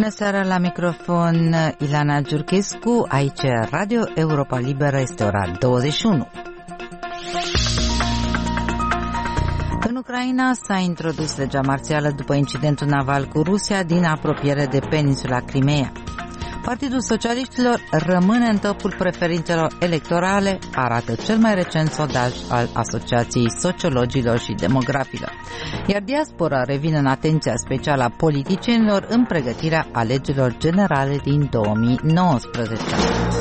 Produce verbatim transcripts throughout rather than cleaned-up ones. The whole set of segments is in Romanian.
Bună seara, la microfon Ilana Giurchescu, aici Radio Europa Liberă, este ora douăzeci și unu. În Ucraina s-a introdus legea marțială după incidentul naval cu Rusia din apropiere de peninsula Crimeea. Partidul Socialiștilor rămâne în topul preferințelor electorale, arată cel mai recent sondaj al Asociației Sociologilor și Demografilor. Iar diaspora revine în atenția specială a politicienilor în pregătirea alegerilor generale din două mii nouăsprezece.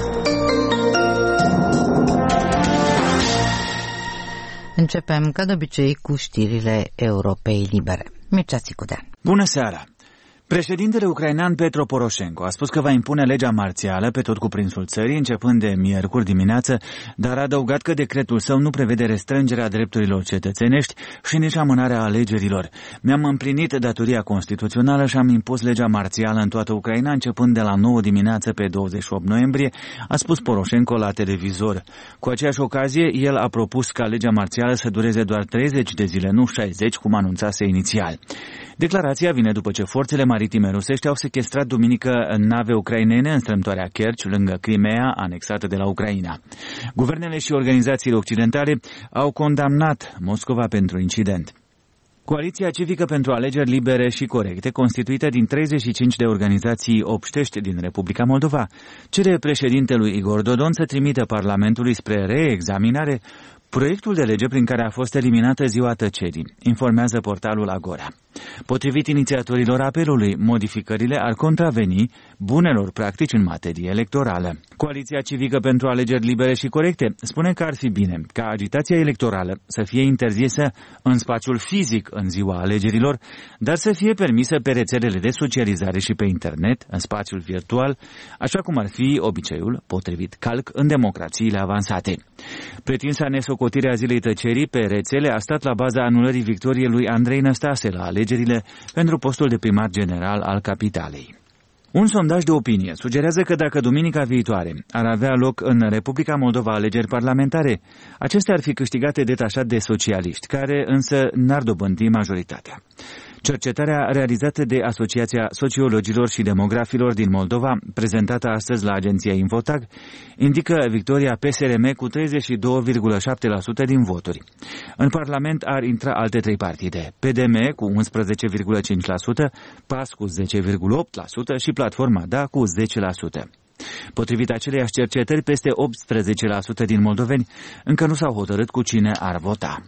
Începem, ca de obicei, cu știrile Europei Libere. Mircea Țicudean. Bună seara! Președintele ucrainean Petro Poroșenko a spus că va impune legea marțială pe tot cuprinsul țării, începând de miercuri dimineață, dar a adăugat că decretul său nu prevede restrângerea drepturilor cetățenești și nici amânarea alegerilor. Mi-am împlinit datoria constituțională și am impus legea marțială în toată Ucraina, începând de la nouă dimineață pe douăzeci și opt noiembrie, a spus Poroșenko la televizor. Cu aceeași ocazie, el a propus ca legea marțială să dureze doar treizeci de zile, nu șaizeci, cum anunțase inițial. Declarația vine după ce forțele maritime rusești au sequestrat duminică nave ucrainene în strâmtoarea Kerch, lângă Crimea, anexată de la Ucraina. Guvernele și organizațiile occidentale au condamnat Moscova pentru incident. Coaliția civică pentru alegeri libere și corecte, constituită din treizeci și cinci de organizații obștești din Republica Moldova, cere președintelui Igor Dodon să trimită Parlamentului spre reexaminare proiectul de lege prin care a fost eliminată ziua tăcerii, informează portalul Agora. Potrivit inițiatorilor apelului, modificările ar contraveni bunelor practici în materie electorală. Coaliția civică pentru alegeri libere și corecte spune că ar fi bine ca agitația electorală să fie interzisă în spațiul fizic în ziua alegerilor, dar să fie permisă pe rețelele de socializare și pe internet, în spațiul virtual, așa cum ar fi obiceiul potrivit calc în democrațiile avansate. Pretinsa nesocotire a zilei tăcerii pe rețele a stat la baza anulării victoriei lui Andrei Năstase la alegerile pentru postul de primar general al capitalei. Un sondaj de opinie sugerează că dacă duminica viitoare ar avea loc în Republica Moldova alegeri parlamentare, acestea ar fi câștigate detașat de socialiști, care însă n-ar dobândi majoritatea. Cercetarea realizată de Asociația Sociologilor și Demografilor din Moldova, prezentată astăzi la agenția Infotag, indică victoria P S R M cu treizeci și doi virgulă șapte la sută din voturi. În Parlament ar intra alte trei partide, P D M cu unsprezece virgulă cinci la sută, P A S cu zece virgulă opt la sută și Platforma Da cu zece la sută. Potrivit aceleiași cercetări, peste optsprezece la sută din moldoveni încă nu s-au hotărât cu cine ar vota.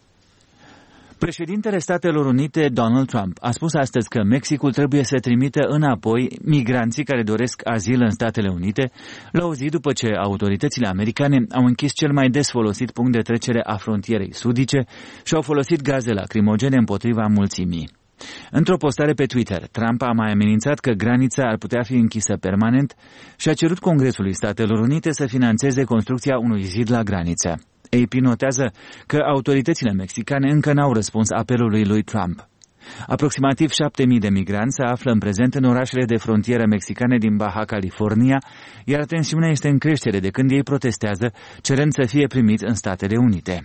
Președintele Statelor Unite, Donald Trump, a spus astăzi că Mexicul trebuie să trimită înapoi migranții care doresc azil în Statele Unite, la o zi după ce autoritățile americane au închis cel mai des folosit punct de trecere a frontierei sudice și au folosit gaze lacrimogene împotriva mulțimii. Într-o postare pe Twitter, Trump a mai amenințat că granița ar putea fi închisă permanent și a cerut Congresului Statelor Unite să finanțeze construcția unui zid la graniță. A P notează că autoritățile mexicane încă n-au răspuns apelului lui Trump. Aproximativ șapte mii de migranți se află în prezent în orașele de frontieră mexicane din Baja California, iar tensiunea este în creștere de când ei protestează, cerând să fie primiți în Statele Unite.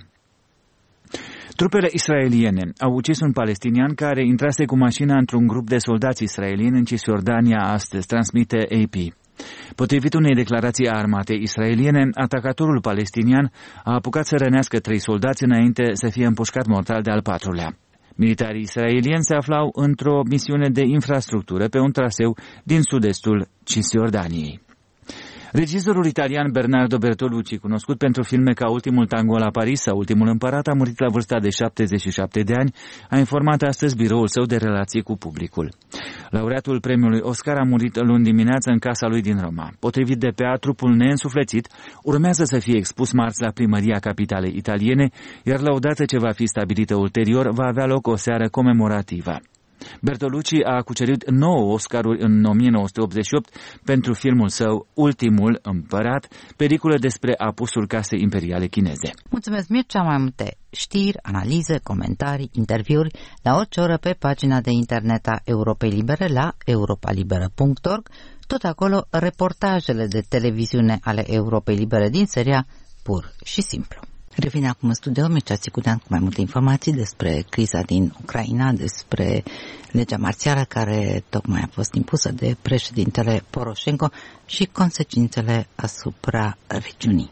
Trupele israeliene au ucis un palestinian care intrase cu mașina într-un grup de soldați israelieni în Cisjordania astăzi, transmite A P. Potrivit unei declarații a armatei israeliene, atacatorul palestinian a apucat să rănească trei soldați înainte să fie împușcat mortal de al patrulea. Militarii israelieni se aflau într-o misiune de infrastructură pe un traseu din sud-estul Cisjordaniei. Regizorul italian Bernardo Bertolucci, cunoscut pentru filme ca Ultimul tango la Paris sau Ultimul împărat, a murit la vârsta de șaptezeci și șapte de ani, a informat astăzi biroul său de relații cu publicul. Laureatul premiului Oscar a murit luni dimineață în casa lui din Roma. Potrivit D P A, trupul neînsuflețit urmează să fie expus marți la primăria capitalei italiene, iar la odată ce va fi stabilită ulterior, va avea loc o seară comemorativă. Bertolucci a cucerit nouă Oscaruri în o mie nouă sute optzeci și opt pentru filmul său Ultimul împărat, peliculă despre apusul casei imperiale chineze. Mulțumesc, Mircea. Mai multe știri, analize, comentarii, interviuri la orice oră pe pagina de internet a Europei Libere la europa liberă punct org. Tot acolo reportajele de televiziune ale Europei Libere din seria Pur și Simplu. Revine acum în studio Mircea Țicudean cu mai multe informații despre criza din Ucraina, despre legea marțială care tocmai a fost impusă de președintele Poroșenko și consecințele asupra regiunii.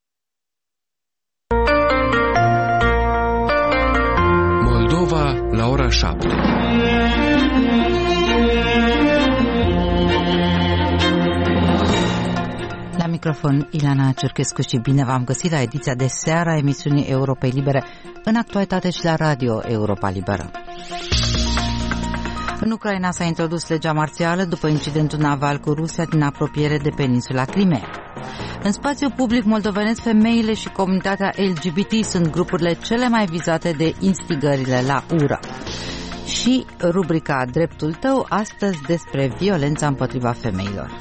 Moldova la ora șapte. La microfon Ileana Cerchescu și bine v-am găsit la ediția de seară a emisiunii Europei Libere, în actualitate și la Radio Europa Liberă. În Ucraina s-a introdus legea marțială după incidentul naval cu Rusia din apropiere de peninsula Crimea. În spațiul public moldovenesc, femeile și comunitatea L G B T sunt grupurile cele mai vizate de instigările la ură. Și rubrica Dreptul tău, astăzi despre violența împotriva femeilor.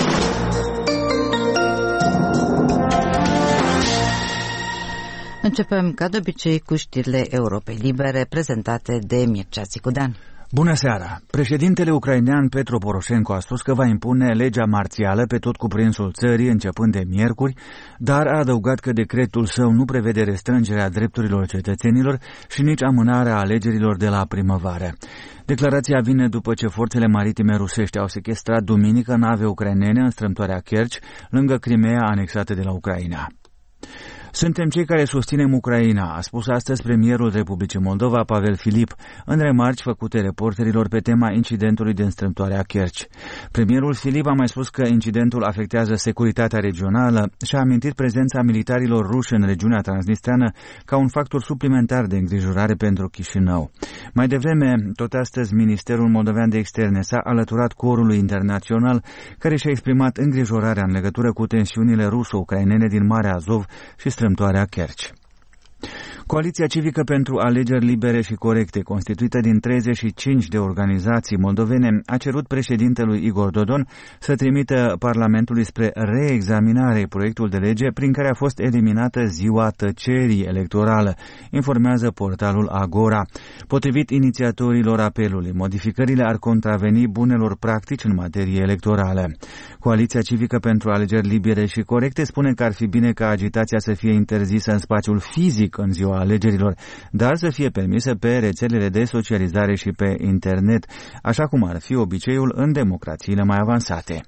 Începem, ca de obicei, cu știrile Europei Libere, prezentate de Mircea Țicudean. Bună seara! Președintele ucrainean Petro Poroșenko a spus că va impune legea marțială pe tot cuprinsul țării începând de miercuri, dar a adăugat că decretul său nu prevede restrângerea drepturilor cetățenilor și nici amânarea alegerilor de la primăvară. Declarația vine după ce forțele maritime rusești au sechestrat duminică nave ucrainene în strâmtoarea Kerch, lângă Crimea anexată de la Ucraina. Suntem cei care susținem Ucraina, a spus astăzi premierul Republicii Moldova, Pavel Filip, în remarci făcute reporterilor pe tema incidentului din strâmtoarea Kerch. Premierul Filip a mai spus că incidentul afectează securitatea regională și a amintit prezența militarilor ruși în regiunea transnistreană ca un factor suplimentar de îngrijorare pentru Chișinău. Mai devreme, tot astăzi, Ministerul Moldovean de Externe s-a alăturat corului internațional care și-a exprimat îngrijorarea în legătură cu tensiunile ruso-ucrainene din Marea Azov și strâmtoarea Kerch. Coaliția Civică pentru Alegeri Libere și Corecte, constituită din treizeci și cinci de organizații moldovene, a cerut președintelui Igor Dodon să trimită Parlamentului spre reexaminare proiectul de lege prin care a fost eliminată ziua tăcerii electorală, informează portalul Agora. Potrivit inițiatorilor apelului, modificările ar contraveni bunelor practici în materie electorală. Coaliția Civică pentru Alegeri Libere și Corecte spune că ar fi bine ca agitația să fie interzisă în spațiul fizic în ziua alegerilor, dar să fie permisă pe rețelele de socializare și pe internet, așa cum ar fi obiceiul în democrațiile mai avansate.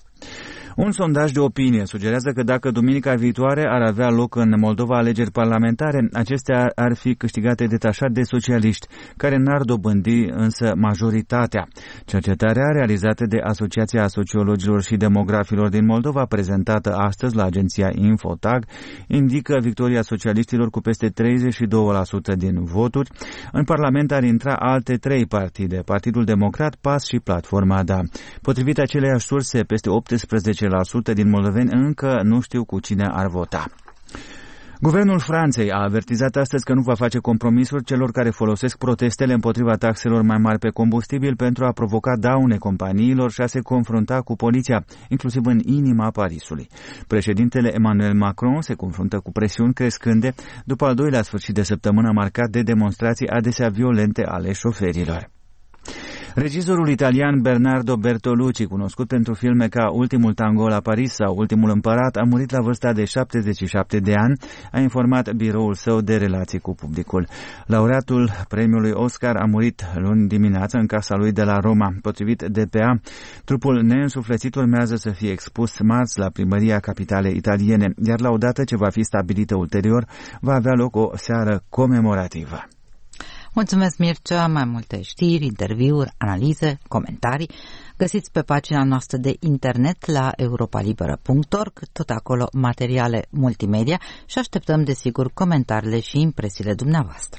Un sondaj de opinie sugerează că dacă duminica viitoare ar avea loc în Moldova alegeri parlamentare, acestea ar fi câștigate detașat de socialiști, care n-ar dobândi însă majoritatea. Cercetarea realizată de Asociația Sociologilor și Demografilor din Moldova, prezentată astăzi la agenția Infotag, indică victoria socialiștilor cu peste treizeci și doi la sută din voturi. În Parlament ar intra alte trei partide, Partidul Democrat, P A S și Platforma Da. Potrivit aceleiași surse, peste optsprezece la sută din moldoveni încă nu știu cu cine ar vota. Guvernul Franței a avertizat astăzi că nu va face compromisuri celor care folosesc protestele împotriva taxelor mai mari pe combustibil pentru a provoca daune companiilor și a se confrunta cu poliția, inclusiv în inima Parisului. Președintele Emmanuel Macron se confruntă cu presiuni crescânde după al doilea sfârșit de săptămână marcat de demonstrații adesea violente ale șoferilor. Regizorul italian Bernardo Bertolucci, cunoscut pentru filme ca Ultimul tango la Paris sau Ultimul împărat, a murit la vârsta de șaptezeci și șapte de ani, a informat biroul său de relații cu publicul. Laureatul premiului Oscar a murit luni dimineață în casa lui de la Roma. Potrivit D P A, trupul neînsuflețit urmează să fie expus marți la primăria capitalei italiene, iar la odată ce va fi stabilită ulterior, va avea loc o seară comemorativă. Mulțumesc, Mircea. Mai multe știri, interviuri, analize, comentarii găsiți pe pagina noastră de internet la europalibera punct org, tot acolo materiale multimedia și așteptăm, desigur, comentariile și impresiile dumneavoastră.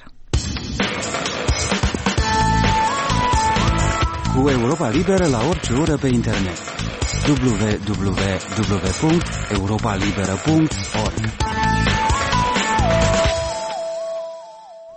Cu Europa Liberă la orice oră pe internet. w w w punct europalibera punct org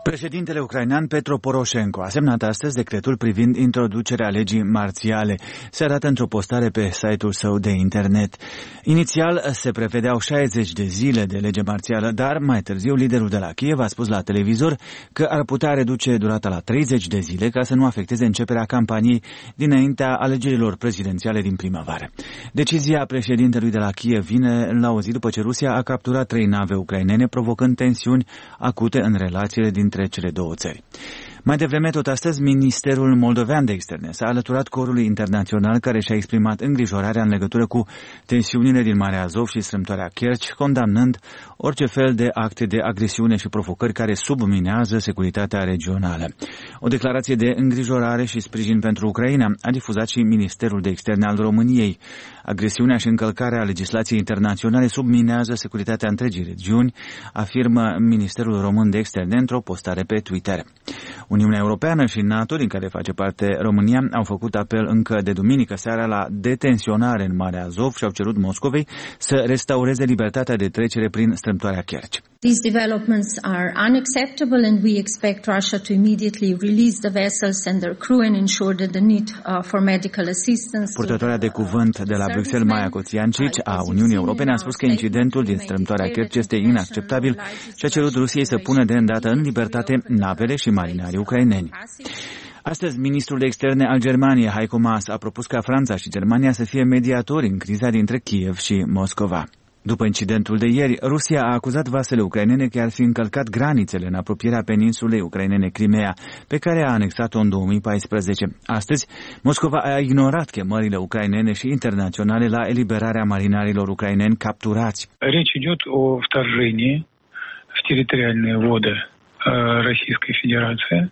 Președintele ucrainean Petro Poroșenko a semnat astăzi decretul privind introducerea legii marțiale. Se arată într-o postare pe site-ul său de internet. Inițial se prevedeau șaizeci de zile de lege marțială, dar mai târziu liderul de la Kiev a spus la televizor că ar putea reduce durata la treizeci de zile ca să nu afecteze începerea campaniei dinaintea alegerilor prezidențiale din primăvară. Decizia președintelui de la Kiev vine la o zi după ce Rusia a capturat trei nave ucrainene, provocând tensiuni acute în relațiile dintre cele două țări. Mai devreme, tot astăzi, Ministerul Moldovean de Externe s-a alăturat corului internațional care și-a exprimat îngrijorarea în legătură cu tensiunile din Marea Azov și strâmtoarea Kerch, condamnând orice fel de acte de agresiune și provocări care subminează securitatea regională. O declarație de îngrijorare și sprijin pentru Ucraina a difuzat și Ministerul de Externe al României. Agresiunea și încălcarea legislației internaționale subminează securitatea întregii regiuni, afirmă Ministerul Român de Externe într-o postare pe Twitter. Uniunea Europeană și NATO, din care face parte România, au făcut apel încă de duminică seara la detenționare în Marea Azov și au cerut Moscovei să restaureze libertatea de trecere prin strâmtoarea Kerch. These developments are unacceptable and we expect Russia to immediately release the vessels and their crew and ensure that the need uh, for medical assistance. Purtătoarea de cuvânt de la Bruxelles, Maia Coțiancici, a Uniunii Europene, a spus că incidentul din strâmtoarea Kerch este inacceptabil și a cerut Rusiei să pună de îndată în libertate navele și marinarii ucraineni. Astăzi, ministrul de externe al Germaniei, Heiko Maas, a propus ca Franța și Germania să fie mediatori în criza dintre Kiev și Moscova. După incidentul de ieri, Rusia a acuzat vasele ucrainene că ar fi încălcat granițele în apropierea peninsulei ucrainene Crimea, pe care a anexat-o în două mii paisprezece. Astăzi, Moscova a ignorat chemările ucrainene și internaționale la eliberarea marinarilor ucraineni capturați. Rечь идет о вторжении в территориальные воды Российской Федерации.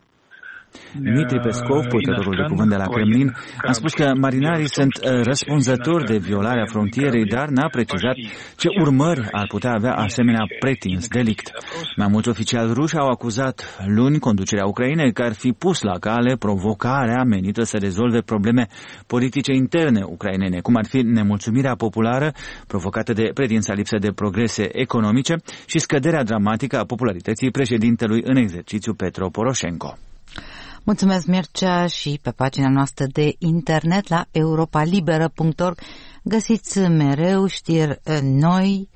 Dmitry Peskov, purtătorul de cuvânt de la Kremlin, a spus că marinarii sunt răspunzători de violarea frontierei, dar n-a precizat ce urmări ar putea avea asemenea pretins delict. Mai mulți oficiali ruși au acuzat luni conducerea Ucrainei că ar fi pus la cale provocarea menită să rezolve probleme politice interne ucrainene, cum ar fi nemulțumirea populară provocată de pretința lipsă de progrese economice și scăderea dramatică a popularității președintelui în exercițiu Petro Poroșenko. Mulțumesc, Mircea, și pe pagina noastră de internet la europa liberă punct org găsiți mereu știri noi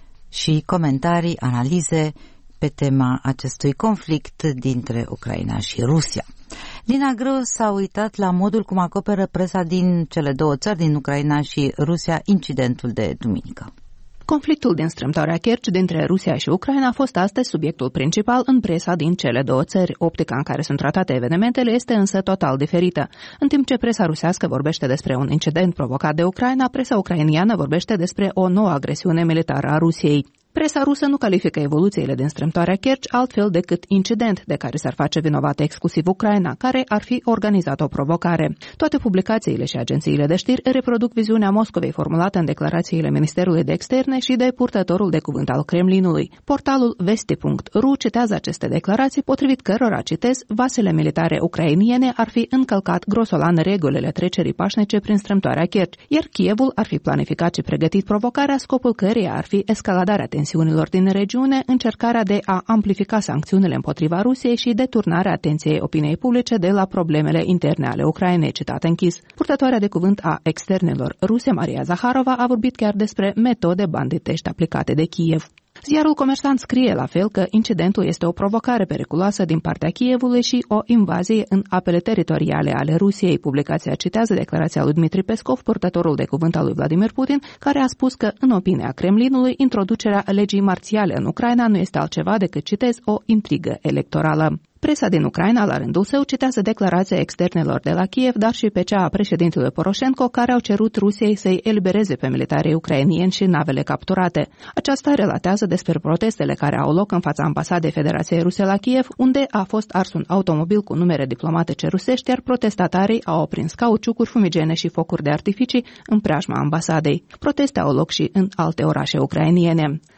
și comentarii, analize pe tema acestui conflict dintre Ucraina și Rusia. Lina Grâu s-a uitat la modul cum acoperă presa din cele două țări, din Ucraina și Rusia, incidentul de duminică. Conflictul din strâmtoarea Kerch dintre Rusia și Ucraina a fost astăzi subiectul principal în presa din cele două țări. Optica în care sunt tratate evenimentele este însă total diferită. În timp ce presa rusească vorbește despre un incident provocat de Ucraina, presa ucrainiană vorbește despre o nouă agresiune militară a Rusiei. Presa rusă nu califică evoluțiile din strâmtoarea Kerch altfel decât incident de care s-ar face vinovată exclusiv Ucraina, care ar fi organizat o provocare. Toate publicațiile și agențiile de știri reproduc viziunea Moscovei formulată în declarațiile Ministerului de Externe și de purtătorul de cuvânt al Kremlinului. Portalul vesti punct ru citează aceste declarații, potrivit cărora, citez, vasele militare ucrainiene ar fi încălcat grosolan regulile trecerii pașnice prin strâmtoarea Kerch, iar Kievul ar fi planificat și pregătit provocarea, scopul căreia ar fi escaladarea tensiunilor din regiune, încercarea de a amplifica sancțiunile împotriva Rusiei și deturnarea atenției opiniei publice de la problemele interne ale Ucrainei, citat închis. Purtătoarea de cuvânt a externelor ruse, Maria Zaharova, a vorbit chiar despre metode banditești aplicate de Kiev. Ziarul Comerçant scrie la fel că incidentul este o provocare periculoasă din partea Kievului și o invazie în apele teritoriale ale Rusiei. Publicația citează declarația lui Dmitry Peskov, purtătorul de cuvânt al lui Vladimir Putin, care a spus că, în opinia Kremlinului, introducerea legii marțiale în Ucraina nu este altceva decât, citez, o intrigă electorală. Presa din Ucraina, la rândul său, citează declarația externelor de la Kiev, dar și pe cea a președintelui Poroșenko, care au cerut Rusiei să-i elibereze pe militarii ucrainieni și navele capturate. Aceasta relatează despre protestele care au loc în fața ambasadei Federației Ruse la Kiev, unde a fost ars un automobil cu numere diplomatice rusești, iar protestatarii au aprins cauciucuri, fumigene și focuri de artificii în preajma ambasadei. Proteste au loc și în alte orașe ucrainiene.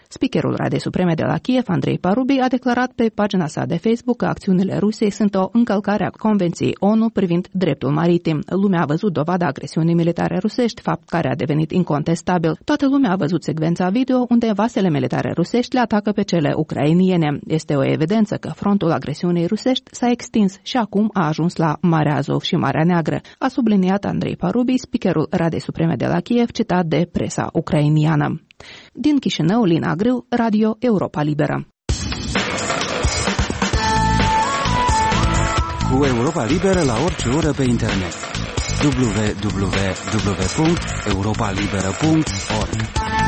Speakerul Radei Supreme de la Kiev, Andrei Parubi, a declarat pe pagina sa de Facebook că acțiunile Rusiei sunt o încălcare a Convenției O N U privind dreptul maritim. Lumea a văzut dovada agresiunii militare rusești, fapt care a devenit incontestabil. Toată lumea a văzut secvența video unde vasele militare rusești le atacă pe cele ucrainiene. Este o evidență că frontul agresiunii rusești s-a extins și acum a ajuns la Marea Azov și Marea Neagră, a subliniat Andrei Parubi, speakerul Radei Supreme de la Kiev, citat de presa ucrainiană. Din Chișinău, Lina Grâu, Radio Europa Liberă. Cu Europa Liberă la orice oră pe internet. w w w punct europa liberă punct org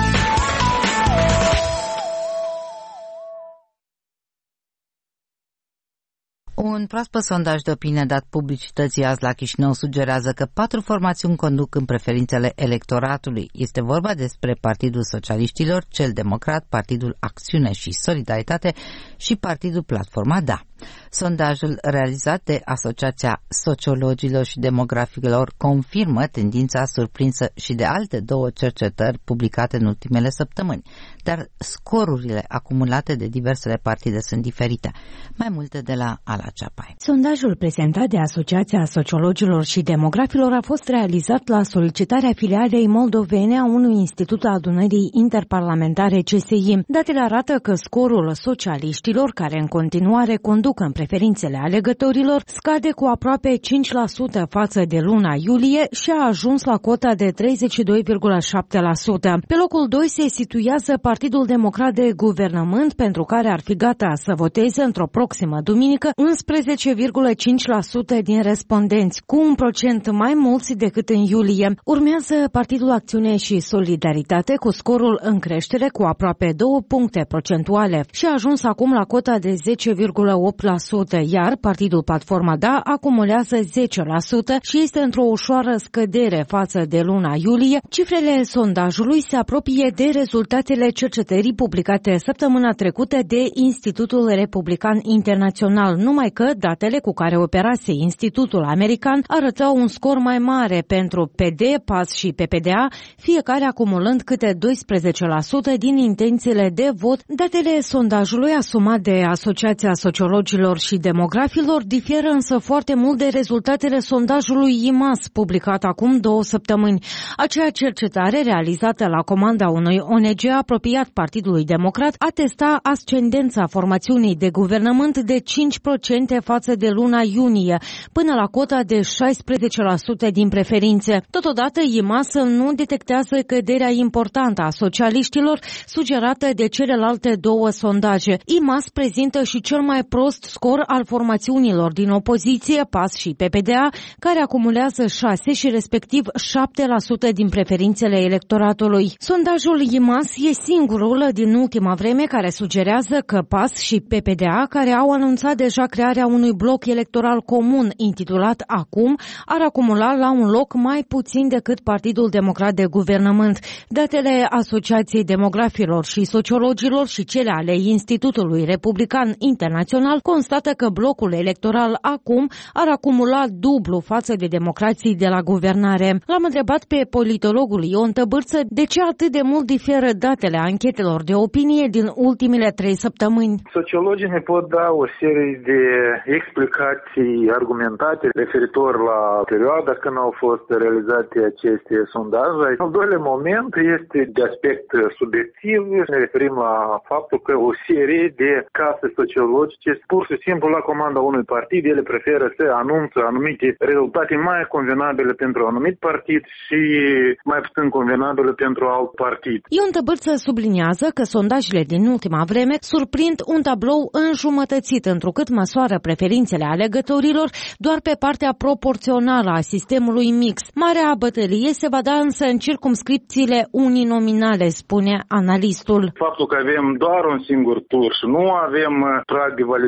Un proaspăt sondaj de opinie dat publicității azi la Chișinău sugerează că patru formațiuni conduc în preferințele electoratului. Este vorba despre Partidul Socialiștilor, Cel Democrat, Partidul Acțiune și Solidaritate și Partidul Platforma Da. Sondajul realizat de Asociația Sociologilor și Demografilor confirmă tendința surprinsă și de alte două cercetări publicate în ultimele săptămâni, dar scorurile acumulate de diversele partide sunt diferite. Mai multe de la Ala Ceapai. Sondajul prezentat de Asociația Sociologilor și Demografilor a fost realizat la solicitarea filialei moldovene a unui institut al Adunării Interparlamentare C S I. Datele arată că scorul socialiștilor, care în continuare conduc în preferințele alegătorilor, scade cu aproape cinci la sută față de luna iulie și a ajuns la cota de treizeci și doi virgulă șapte la sută. Pe locul doi se situează Partidul Democrat de Guvernământ, pentru care ar fi gata să voteze într-o proximă duminică unsprezece virgulă cinci la sută din respondenți, cu un procent mai mulți decât în iulie. Urmează Partidul Acțiune și Solidaritate cu scorul în creștere cu aproape două puncte procentuale și a ajuns acum la cota de zece virgulă opt la sută, iar Partidul Platforma Da acumulează zece la sută și este într-o ușoară scădere față de luna iulie. Cifrele sondajului se apropie de rezultatele cercetării publicate săptămâna trecută de Institutul Republican Internațional, numai că datele cu care operase Institutul American arătau un scor mai mare pentru P D, P A S și P P D A, fiecare acumulând câte doisprezece la sută din intențiile de vot. Datele sondajului asumat de Asociația Sociologilor și Demografilor diferă însă foarte mult de rezultatele sondajului I M A S, publicat acum două săptămâni. Acea cercetare, realizată la comanda unui O N G apropiat Partidului Democrat, atesta ascendența formațiunii de guvernământ de cinci la sută față de luna iunie, până la cota de șaisprezece la sută din preferințe. Totodată, I M A S nu detectează căderea importantă a socialiștilor, sugerată de celelalte două sondaje. I M A S prezintă și cel mai prost scor al formațiunilor din opoziție, P A S și P P D A, care acumulează șase și respectiv șapte la sută din preferințele electoratului. Sondajul I M A S e singurul din ultima vreme care sugerează că P A S și P P D A, care au anunțat deja crearea unui bloc electoral comun intitulat Acum, ar acumula la un loc mai puțin decât Partidul Democrat de Guvernământ. Datele Asociației Demografilor și Sociologilor și cele ale Institutului Republican Internațional constată că blocul electoral Acum ar acumula dublu față de democrații de la guvernare. L-am întrebat pe politologul Ion Tăbârță de ce atât de mult diferă datele anchetelor de opinie din ultimele trei săptămâni. Sociologii ne pot da o serie de explicații argumentate referitor la perioada când au fost realizate aceste sondaje. Al doilea moment este de aspect subiectiv. Ne referim la faptul că o serie de case sociologice, pur și simplu la comanda unui partid, ele preferă să anunță anumite rezultate mai convenabile pentru un anumit partid și mai puțin convenabile pentru alt partid. Ion Tăbârță subliniază că sondajele din ultima vreme surprind un tablou înjumătățit, întrucât măsoară preferințele alegătorilor doar pe partea proporțională a sistemului mix. Marea bătălie se va da însă în circumscripțiile uninominale, spune analistul. Faptul că avem doar un singur tur și nu avem prag de validare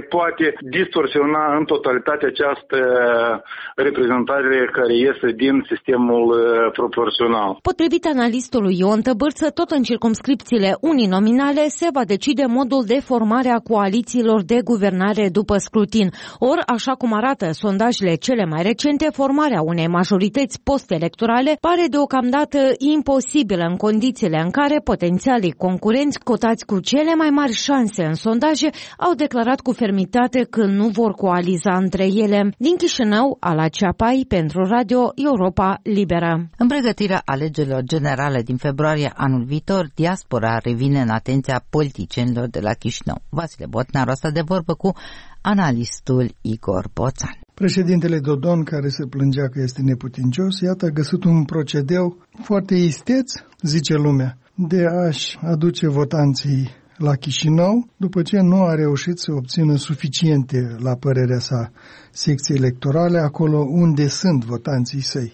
poate distorsiona în totalitate această reprezentare care iese din sistemul proporțional. Potrivit analistului Ion Tăbârță, tot în circumscripțiile uninominale se va decide modul de formare a coalițiilor de guvernare după scrutin. Ori, așa cum arată sondajele cele mai recente, formarea unei majorități post-electorale pare deocamdată imposibilă în condițiile în care potențialii concurenți cotați cu cele mai mari șanse în sondaje au declarat cu fermitate că nu vor coaliza între ele. Din Chișinău, Ala Ceapai, pentru Radio Europa Liberă. În pregătirea alegerilor generale din februarie anul viitor, diaspora revine în atenția politicienilor de la Chișinău. Vasile Botnaru asta de vorbă cu analistul Igor Boțan. Președintele Dodon, care se plângea că este neputincios, iată a găsit un procedeu foarte isteț, zice lumea, de a-și aduce votanții la Chișinău, după ce nu a reușit să obțină suficiente, la părerea sa, secții electorale, acolo unde sunt votanții săi.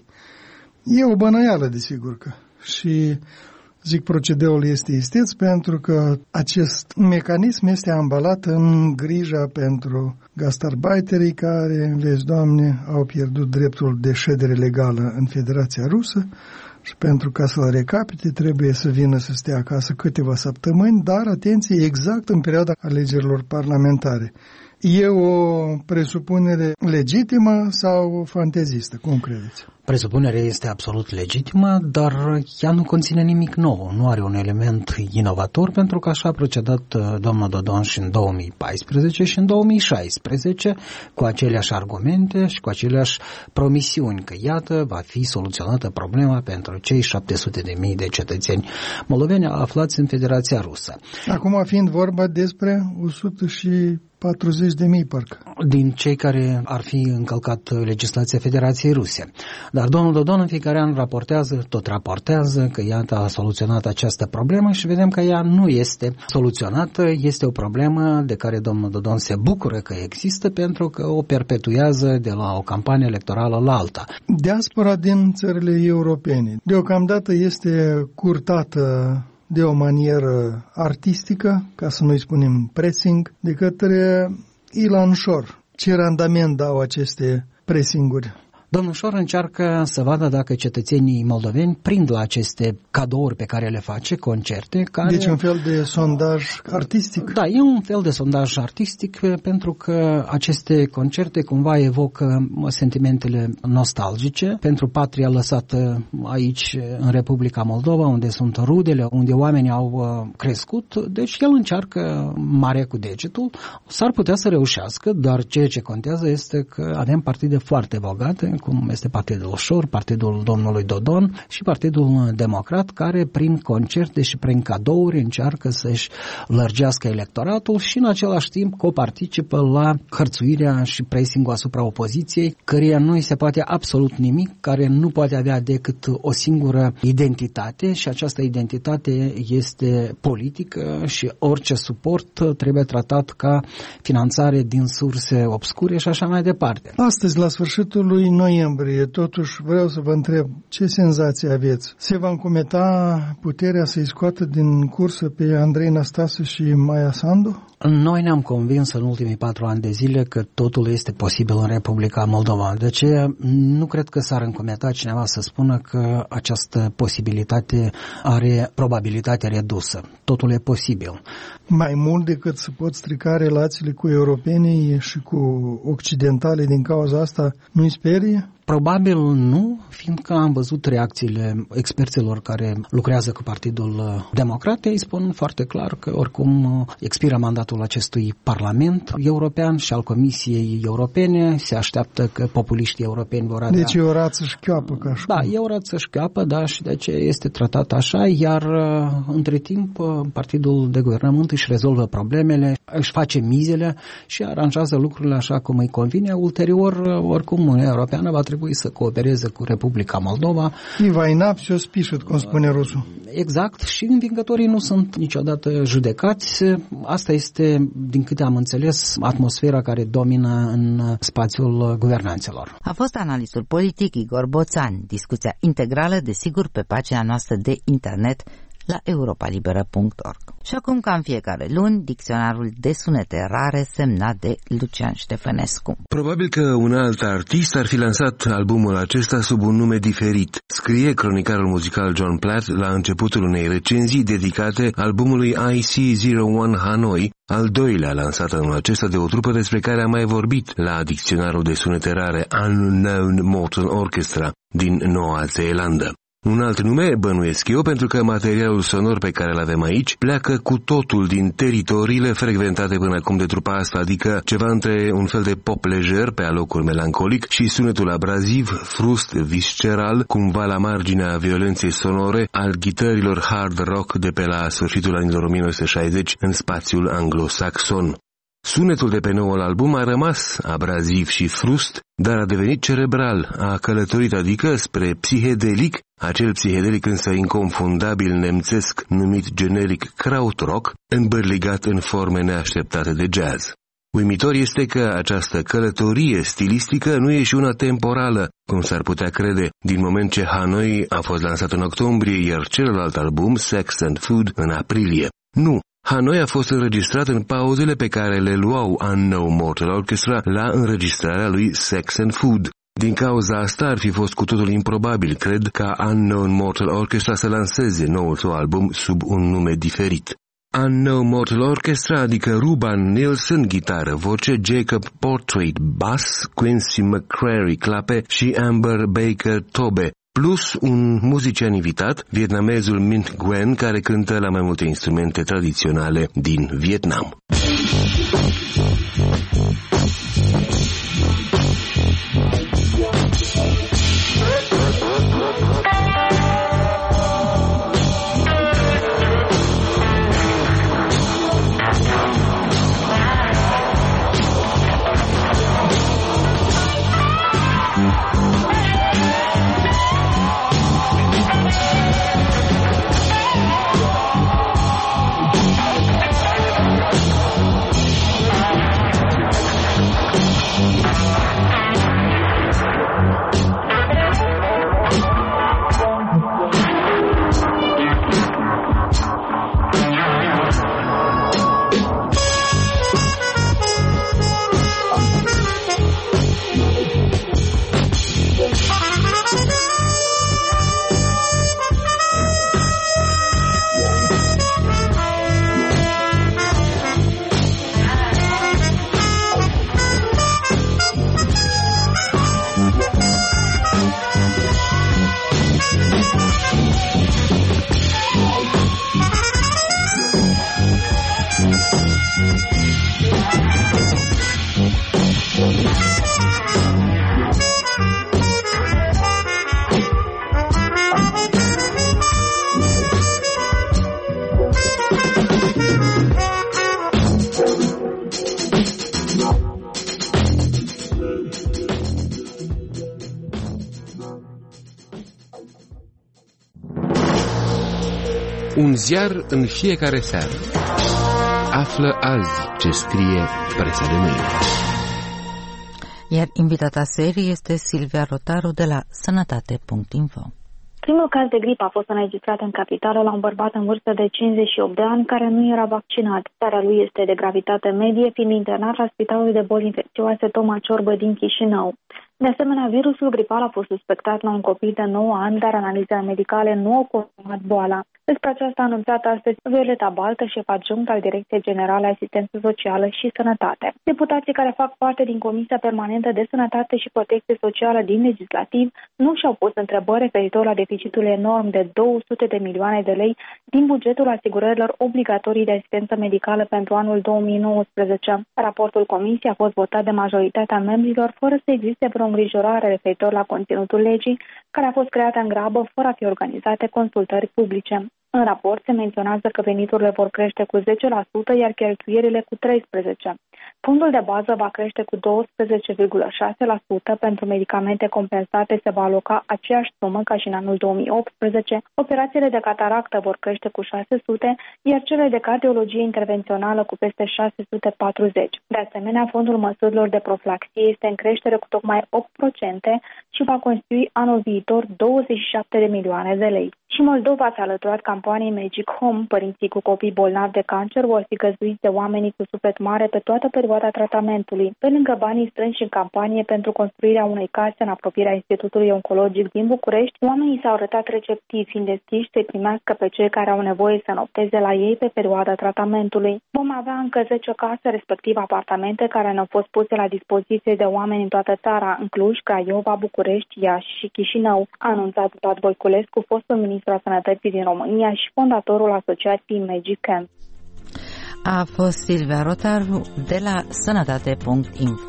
E o bănăială, desigur că. Și zic, procedeul este isteț pentru că acest mecanism este ambalat în grija pentru gastarbeiterii care, vezi, Doamne, au pierdut dreptul de ședere legală în Federația Rusă și pentru ca să-l recapite trebuie să vină să stea acasă câteva săptămâni, dar, atenție, exact în perioada alegerilor parlamentare. E o presupunere legitimă sau fantezistă? Cum credeți? Presupunerea este absolut legitimă, dar ea nu conține nimic nou, nu are un element inovator, pentru că așa a procedat domnul Dodon și în două mii paisprezece și în două mii șaisprezece, cu aceleași argumente și cu aceleași promisiuni, că iată, va fi soluționată problema pentru cei șapte sute de mii de cetățeni moldoveni aflați în Federația Rusă. Acum fiind vorba despre o sută patruzeci de mii, parcă. Din cei care ar fi încălcat legislația Federației Ruse. Dar domnul Dodon în fiecare an raportează, tot raportează că iată a soluționat această problemă și vedem că ea nu este soluționată, este o problemă de care domnul Dodon se bucură că există pentru că o perpetuează de la o campanie electorală la alta. Diaspora din țările europene deocamdată este curtată de o manieră artistică, ca să nu-i spunem pressing, de către Ilan Șor. Ce randament dau aceste pressinguri? Domnul Șor încearcă să vadă dacă cetățenii moldoveni prind la aceste cadouri pe care le face, concerte. Care... Deci un fel de sondaj artistic? Da, e un fel de sondaj artistic pentru că aceste concerte cumva evocă sentimentele nostalgice pentru patria lăsată aici în Republica Moldova, unde sunt rudele, unde oamenii au crescut. Deci el încearcă mare cu degetul. S-ar putea să reușească, dar ceea ce contează este că avem partide foarte bogate, cum este Partidul Șor, Partidul domnului Dodon și Partidul Democrat, care prin concerte și prin cadouri încearcă să-și lărgească electoratul și în același timp coparticipă la hărțuirea și pressing-ul asupra opoziției, căreia nu îi se poate absolut nimic, care nu poate avea decât o singură identitate și această identitate este politică și orice suport trebuie tratat ca finanțare din surse obscure și așa mai departe. Astăzi, la sfârșitul lui noiembrie, totuși vreau să vă întreb ce senzații aveți? Se va încumeta puterea să-i scoată din cursă pe Andrei Năstase și Maia Sandu? Noi ne-am convins în ultimii patru ani de zile că totul este posibil în Republica Moldova. De aceea nu cred că s-ar încumeta cineva să spună că această posibilitate are probabilitate redusă. Totul e posibil. Mai mult decât să pot strica relațiile cu europenii și cu occidentale din cauza asta, nu-i sperie? Probabil nu, fiindcă am văzut reacțiile experților care lucrează cu Partidul Democrat. Ei spun foarte clar că oricum expiră mandatul acestui Parlament European și al Comisiei Europene. Se așteaptă că populiștii europeni vor avea... Deci e o rață șchioapă, ca așa. Da, e o rață șchioapă, da, și de aceea este tratat așa, iar între timp Partidul de Guvernământ își rezolvă problemele, își face mizele și aranjează lucrurile așa cum îi convine. Ulterior, oricum, Uniunea Europeană va trebui să coopereze cu Republica Moldova. И война все спишет, cum spune rusul. Exact, și învingătorii nu sunt niciodată judecați. Asta este, din câte am înțeles, atmosfera care domină în spațiul guvernanților. A fost analistul politic Igor Boțan. Discuția integrală, desigur, pe pagina noastră de internet la europa liberă punct org. Și acum, ca în fiecare luni, dicționarul de sunete rare semnat de Lucian Ștefănescu. Probabil că un alt artist ar fi lansat albumul acesta sub un nume diferit, scrie cronicarul muzical John Platt la începutul unei recenzii dedicate albumului I C zero one Hanoi, al doilea lansat anul acesta de o trupă despre care am mai vorbit la dicționarul de sunete rare Unknown Mortal Orchestra din Noua Zeelandă. Un alt nume, bănuiesc eu, pentru că materialul sonor pe care îl avem aici pleacă cu totul din teritoriile frecventate până acum de trupa asta, adică ceva între un fel de pop lejer pe alocuri melancolic și sunetul abraziv, frust, visceral, cumva la marginea violenței sonore al ghitărilor hard rock de pe la sfârșitul anilor o mie nouă sute șaizeci în spațiul anglosaxon. Sunetul de pe noul album a rămas abraziv și frust, dar a devenit cerebral, a călătorit adică spre psihedelic, acel psihedelic însă inconfundabil nemțesc numit generic krautrock, îmbărligat în forme neașteptate de jazz. Uimitor este că această călătorie stilistică nu e și una temporală, cum s-ar putea crede, din moment ce Hanoi a fost lansat în octombrie, iar celălalt album, Sex and Food, în aprilie. Nu! Hanoi a fost înregistrat în pauzele pe care le luau Unknown Mortal Orchestra la înregistrarea lui Sex and Food. Din cauza asta ar fi fost cu totul improbabil, cred, ca Unknown Mortal Orchestra să lanseze noul său album sub un nume diferit. Unknown Mortal Orchestra, adică Ruban Nielsen, gitară, voce, Jacob Portrait, bass, Quincy McCrary, clape și Amber Baker, tobe, plus un muzician invitat, vietnamezul Minh Nguyen, care cântă la mai multe instrumente tradiționale din Vietnam. Un ziar în fiecare seară. Află azi ce scrie presa de mâine. Iar invitata serii este Silvia Rotaru de la sănătate punct info. Primul caz de gripă a fost înregistrat în capitală la un bărbat în vârstă de cincizeci și opt de ani care nu era vaccinat. Starea lui este de gravitate medie, fiind internat la Spitalul de Boli Infecțioase Toma Ciorbă din Chișinău. De asemenea, virusul gripal a fost suspectat la un copil de nouă ani, dar analizele medicale nu au confirmat boala. Despre aceasta a anunțat astăzi Violeta Baltă, șef adjunct al Direcției Generale Asistență Socială și Sănătate. Deputații care fac parte din Comisia Permanentă de Sănătate și Protecție Socială din Legislativ nu și-au pus întrebări referitor la deficitul enorm de două sute de milioane de lei din bugetul asigurărilor obligatorii de asistență medicală pentru anul două mii nouăsprezece. Raportul Comisiei a fost votat de majoritatea membrilor fără să existe vreo îngrijorare referitor la conținutul legii, care a fost creată în grabă fără a fi organizate consultări publice. În raport se menționează că veniturile vor crește cu zece la sută, iar cheltuielile cu treisprezece la sută. Fondul de bază va crește cu douăsprezece virgulă șase la sută, pentru medicamente compensate se va aloca aceeași sumă ca și în anul două mii optsprezece, operațiile de cataractă vor crește cu șase sute, iar cele de cardiologie intervențională cu peste șase sute patruzeci. De asemenea, fondul măsurilor de profilaxie este în creștere cu tocmai opt la sută și va constitui anul viitor douăzeci și șapte de milioane de lei. Și Moldova s-a alăturat campaniei Magic Home. Părinții cu copii bolnavi de cancer vor fi găzduiți de oamenii cu suflet mare pe toată perioada tratamentului. Pe lângă banii strânși în campanie pentru construirea unei case în apropierea Institutului Oncologic din București, oamenii s-au arătat receptivi, fiind deschiși să-i primească pe cei care au nevoie să nopteze la ei pe perioada tratamentului. Vom avea încă zece case, respectiv apartamente, care ne-au fost puse la dispoziție de oameni în toată țara, în Cluj, Craiova, București, Iași și Chișinău, a anunțat Vlad Voiculescu, fostul ministru al Sănătății din România și fondatorul asociației Magic Camp. A fost Silvia Rotaru de la sănătate punct info.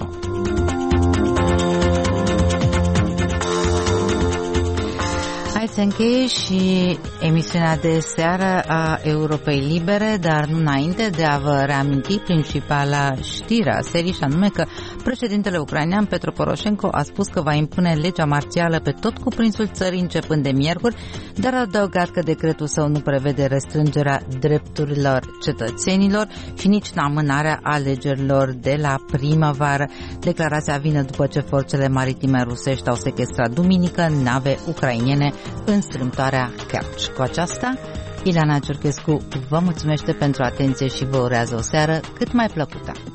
Hai să încheie și emisiunea de seară a Europei Libere, dar nu înainte de a vă reaminti principala știre a serii, și anume că președintele ucrainean Petro Poroșenko a spus că va impune legea marțială pe tot cuprinsul țării începând de miercuri, dar a adăugat că decretul său nu prevede restrângerea drepturilor cetățenilor și nici amânarea alegerilor de la primăvară. Declarația vine după ce forțele maritime rusești au sequestrat duminică nave ucrainene în strâmtoarea Kerch. Cu aceasta, Ileana Ciurchescu vă mulțumește pentru atenție și vă urează o seară cât mai plăcută.